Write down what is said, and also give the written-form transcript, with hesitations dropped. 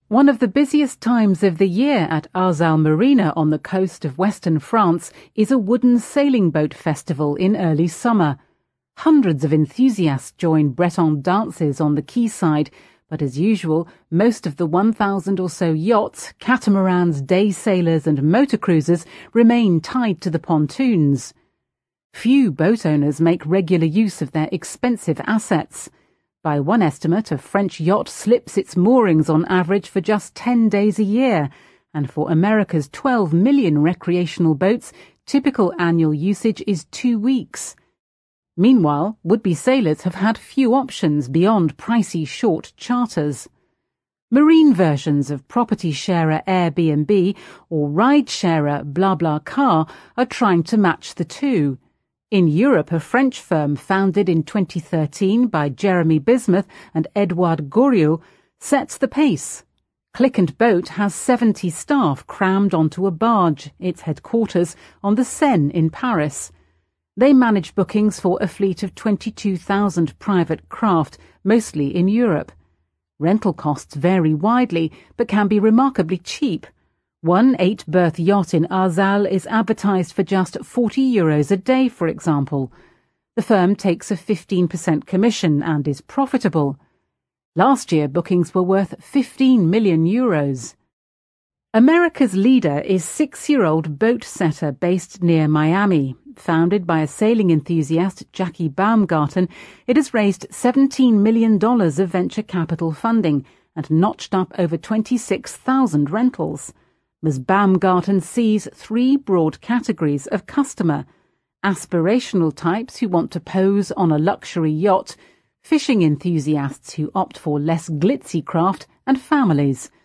One of the busiest times of the year at Arzal Marina on the coast of western France is a wooden sailing boat festival in early summer. Hundreds of enthusiasts join Breton dances on the quayside, but as usual, most of the 1,000 or so yachts, catamarans, day sailors and motor cruisers remain tied to the pontoons. Few boat owners make regular use of their expensive assets. By one estimate, a French yacht slips its moorings on average for just 10 days a year, and for America's 12 million recreational boats, typical annual usage is 2 weeks. Meanwhile, would-be sailors have had few options beyond pricey short charters. Marine versions of property sharer Airbnb or ride sharer BlaBlaCar are trying to match the two. In Europe, a French firm founded in 2013 by Jeremy Bismuth and Edouard Goriot sets the pace. Click and Boat has 70 staff crammed onto a barge, its headquarters, on the Seine in Paris. They manage bookings for a fleet of 22,000 private craft, mostly in Europe. Rental costs vary widely, but can be remarkably cheap. One 8-berth yacht in Arzal is advertised for just €40 a day, for example. The firm takes a 15% commission and is profitable. Last year, bookings were worth €15 million. America's leader is 6-year-old Boat Setter based near Miami. Founded by a sailing enthusiast, Jackie Baumgarten, it has raised $17 million of venture capital funding and notched up over 26,000 rentals. Ms. Baumgarten sees 3 broad categories of customer: aspirational types who want to pose on a luxury yacht, fishing enthusiasts who opt for less glitzy craft, and families.